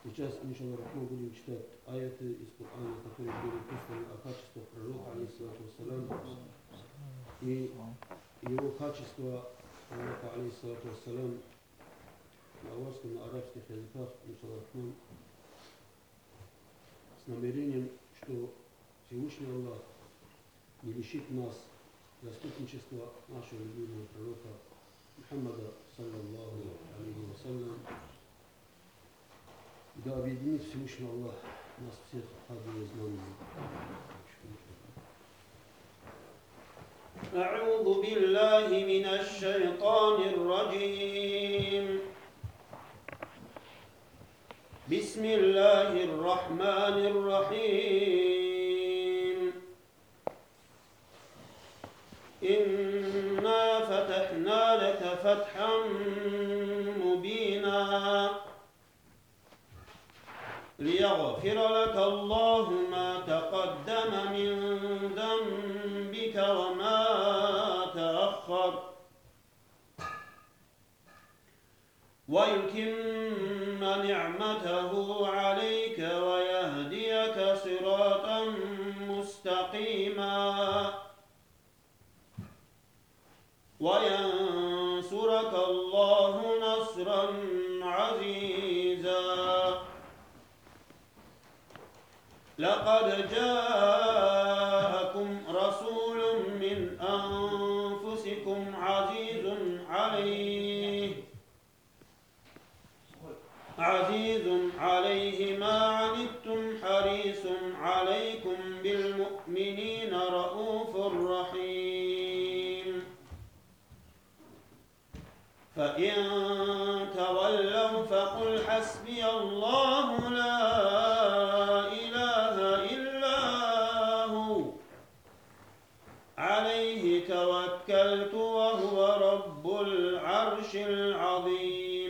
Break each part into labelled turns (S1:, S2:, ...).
S1: Сейчас, иншаллах, мы будем читать аяты из Корана, которые были посланы о качествах пророка, алейхиссалату вассалям, и его качества пророка, алейхиссалату вассалям, на аварском, на арабских языках, иншаллах, с намерением, что Всевышний Аллах не лишит нас заступничества нашего любимого пророка Мухаммада, саллаллаху алейхи вассалям. Да объединит Всевышний Аллах нас всех одним знанием.
S2: أعوذ بالله من الشيطان الرجيم بسم الله الرحمن الرحيم إنا فتحنا لك فتحا مبينا ليغفر لك الله ما تقدم من ذنبك وما تأخر ويتم نعمته عليك ويهديك صراطا مستقيما وينصرك الله نصرا عزيزا لقد جاءكم رسول من أنفسكم عزيز عليه ما عنتم حريص عليكم بالمؤمنين رؤوف رحيم فإن تولوا فقل حسبي الله لا توكلت وهو رب العرش العظيم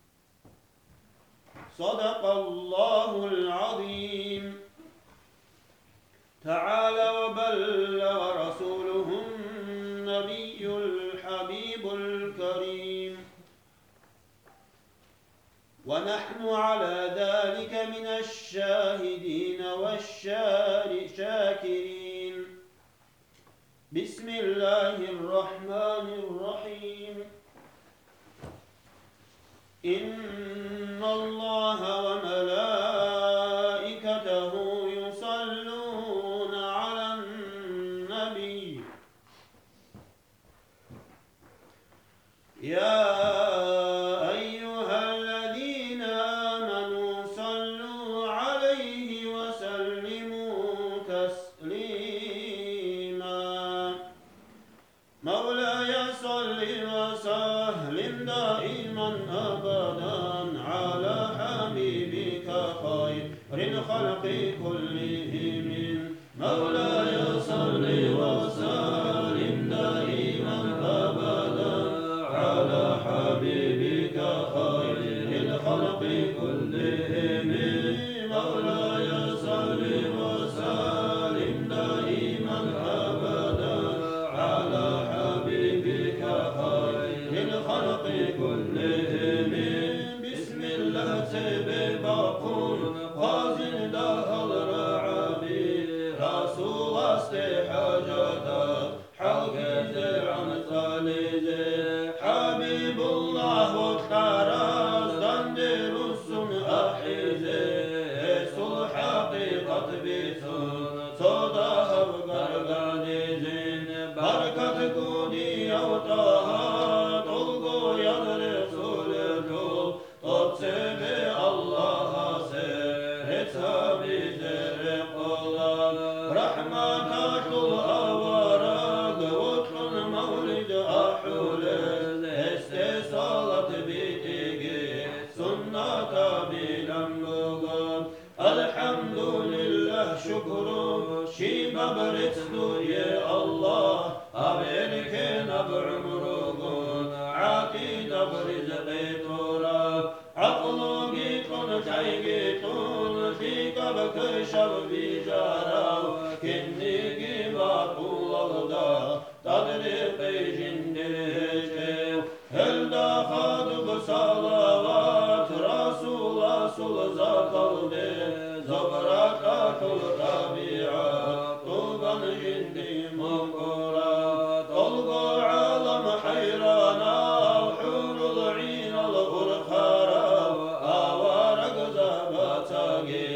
S2: صدق الله العظيم تعالى وبلغ رسوله النبي الحبيب الكريم ونحن على ذلك من الشاهدين والشاكرين بسم الله الرحمن الرحيم إن الله وملائكته يصلون على النبي يا أيها الذين آمنوا صلوا عليه وسلموا تسليما مولاي صل وسلم دائما أبدا على حبيبك خير الخلق كلهم مولاي صل وسلم دائما أبدا على حبيبك خير الخلق كلهم مولاي صل وسلم دائما أبدا على حبيبك خير الخلق كلهم بسم الله سببكم خازن دهل رعبي رسول استحاجات حلق عن ثالث حبيب الله وكترز دندر السن أحيزه سل حقيقة بيثون صداه بقرقانيزين بركة قودي أوطاها طلقو يدرق سولدو تطسب الله سهتها بزرق الله رحمتك الأورق وطن مولد أحولز استيصالت بيتيجي سنة بلنبغان الحمد لله شكر شيبا برتدو يا الله أبينكين بعمركم عاقيد برزقي طورا عقلو جيتون تايجيتون فيك بكشف بجارا كني جيبا الله دا تدريقي جندريجي هل دا خادب صلوات رسول basıl zakaldı Zobrakatul tabiat Tuban jindi munkurat Olgu alam hayrana Hurul inal urkhara Avarak zabatagi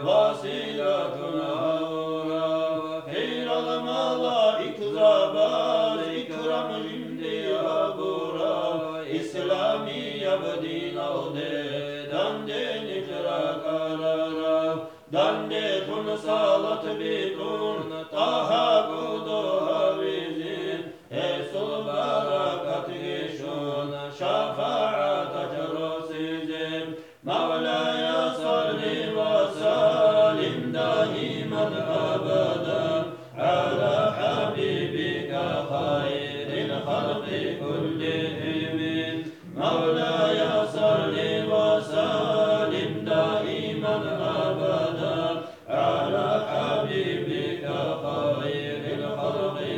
S2: Vasilatun avra Heyral malaik zabaz İkram jindi abura İslami yabdin aldı Dande nikra karara Dande kun salat bitun Taha kudu havizin Esul barakat gişun Şafaat acrosizim Mevlaya salli ve salim Daiman abadan Ala habibika hayril halqi kullihim Mevlaya salli ve salim Daiman abadan Ala habibika hayril halqi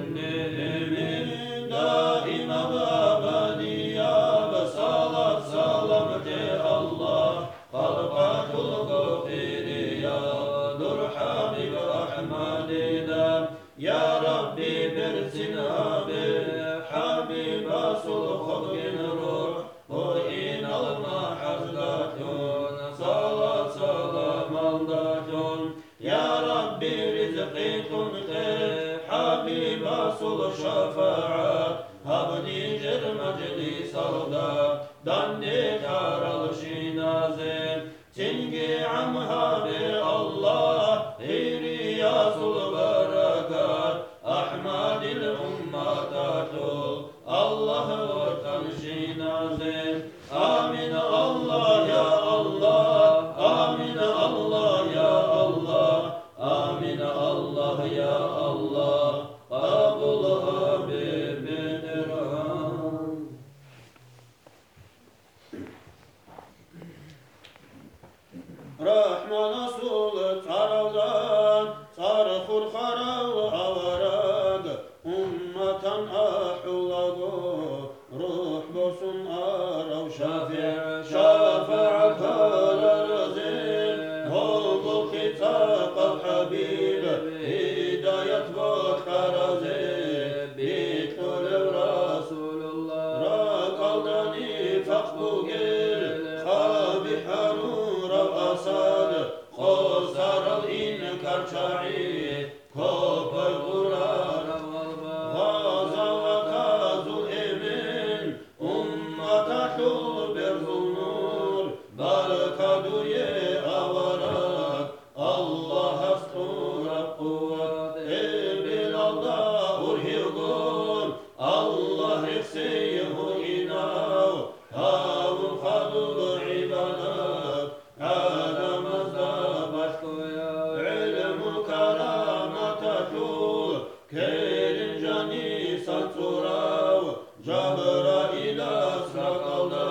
S2: kullihim Daima ve abadiya ve salat salam de Allah Halqatul gafiriya Dur Habib Ahmadida Ya Rabbi birsin abi Habib asul khudgin ruh O inal mahazdatun Salat salam aldatun Ya Rabbi rizqitun te Habib asul şafaat Habdi jir majlis alda Dandi karal şinazim Tingi amhabi Allah Hiriyasul barakat Ahmadil ummatatul Allah ortan şinazim Amin Allah ya Allah Amin Allah ya Allah Amin Allah ya Allah Kabul Habibin Ram Rahman asul taraldan Sarhur kharav avarag Ummatan ahulagu Ruh bosun arav şafi' Şafaat arazim Olgu kitaq habib Hidayet vod karazim Bitkul Rasulullah Rakaldani fakbu gel Khabi harur asad Khosar al-inkar ça'i Kopar Kur'an Gaza ve kazul emin Ummatatul berzunur Barkaduye avarak Allah astura kuvvet Bilallah urhigun Allah ihseyhu inav Havun khadul ibadat Adamazda başkoya İlmu karamatatul Kerin cani satsurav Cabrail asra kalda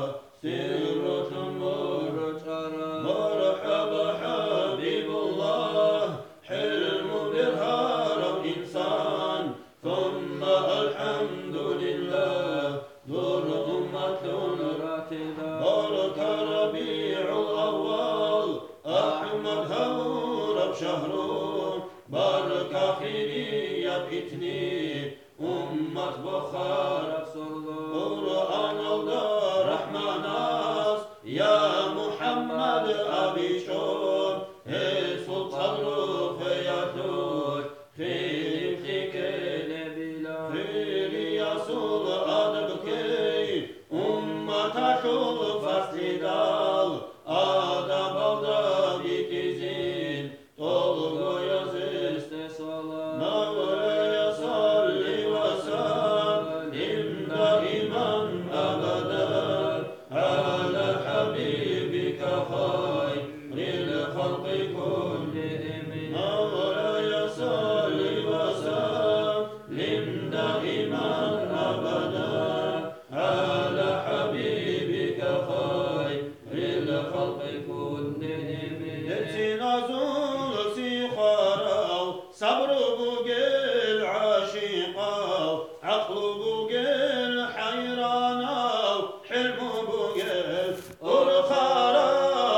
S2: Sirrutun murçara Merhaba Habibullah Hilmu bir haram insan Thumma elhamdülillah Dur ummatun ratida Barka Rabi'ul awwal Ahmad Havurab şahrun Barka khiriyat itni Ummat Bukharab sordu Kur'an alda Rahmanas Ya Muhammed abişon Sultan ruh yatur Khiliflik ele bila Khiriyasul adab key Ummatatul faslidal Adab alda bitizin Tolgu yaziste salam Mevlaya salli ve sallim Daiman abadan Ala habibika hayril halqi kullihim Mevlaya salli ve sallim Daiman abadan Ala habibika hayril halqi kullihim Etsin azul sikharav Sabrı bu gel aşikav Aklı bu gel hayranav Hilmu bu gel urkharav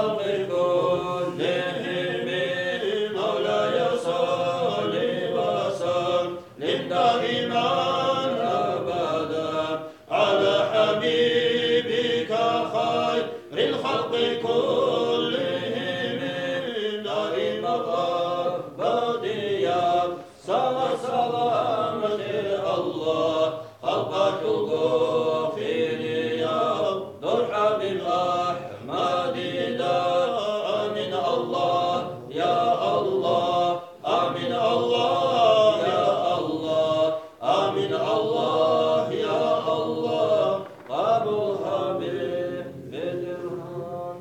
S2: الخلق كلهم مولاي صل وسلم دائما أبدا على حبيبك خير الخلق كلهم دائما أبدا يا سلامة الله خلقك الغفير يا ضرحب الأحمد آمين الله يا الله آمين الله يا الله آمين الله يا الله قبولها بالدرهم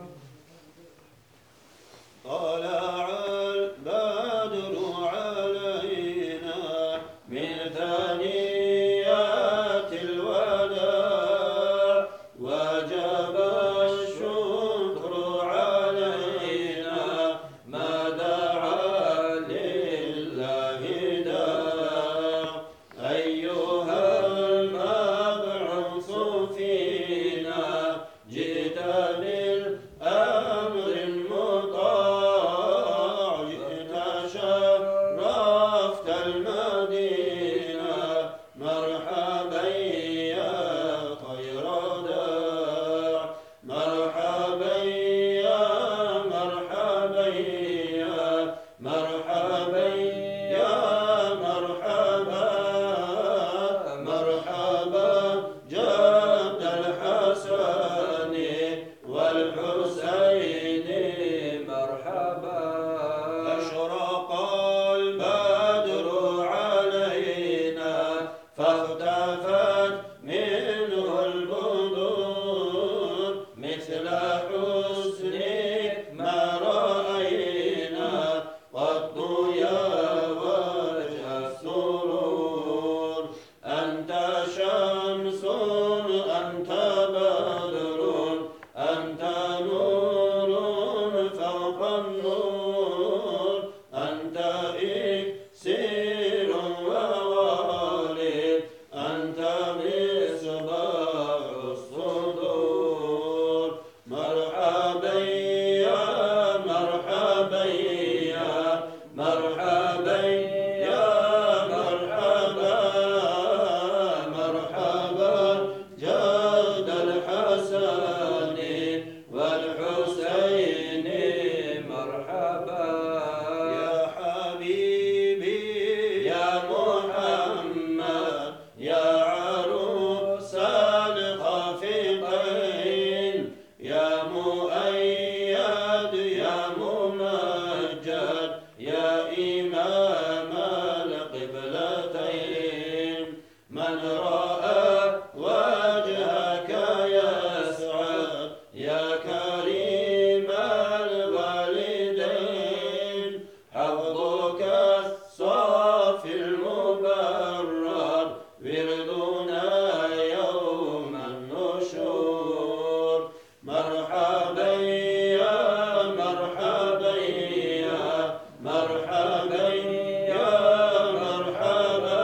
S2: طلع البدر علينا من ثنيات الوداع وجب الشكر علينا ما دعا لله داع أيها المبعوث فينا جئت بالأمر المطاع جئت شرفت المدينة مرحبا يا خير داع مرحبا يا مرحبا يا مرحبا يا مرحبا مرحبا جد الحسن والحسين مرحبا أشرق البدر علينا فاختفت منه البدور مثل حسنك ما رأينا قط يا وجه السرور أنت شمس أنت بدر أنت نور فوق النور أنت إكسير ووالد أنت مصباح الصدور مرحبا يا مرحبا يا مرحبا يا مرحبا مرحبا جد الحسن والحسين مرحبا يا حبيبي يا محمد يا عروس الخافقين يا مؤيد يا ممجد يا إمام القبلتين من رأى وجهك يسعد يا كريم الوالدين حوضك الصافي المبرر وردنا يوم النشور مرحبا يا مرحبا يا مرحبا يا مرحبا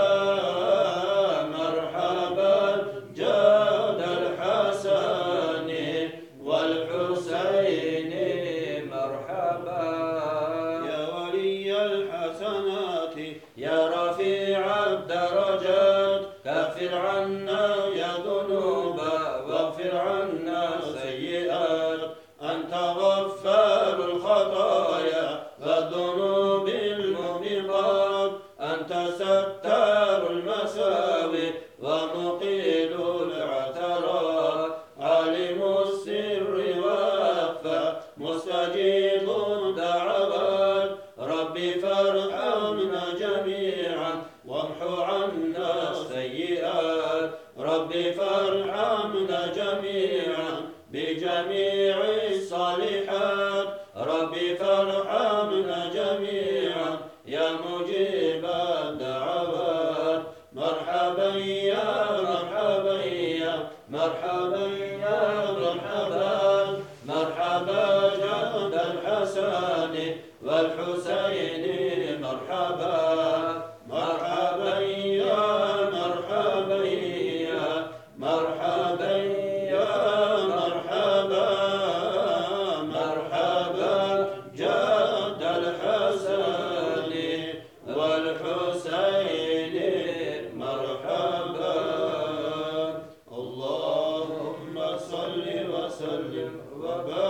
S2: مرحبا جد الحسن والحسين مرحبا يا ولي الحسنات يا رفيع الدرجات كفر عنا يا ذنوبا واغفر عنا سيئات أنت غفار الخطايا والذنوب الموبقات أنت ستار المساوي ومقيل العثرات عالم السر وأخفى مستجيب الدعوات ربي فارحمنا جميعا وامحو عنا السيئات ربي فارحمنا جميعا بجميع الصالحات ربي فارحمنا جميعا يا مجيب الدعوات مرحبا يا مرحبا يا مرحبا يا مرحبا مرحبا جد الحسن والحسين مرحبا مرحبا يا مرحبا يا مرحبا يا مرحبا وبارك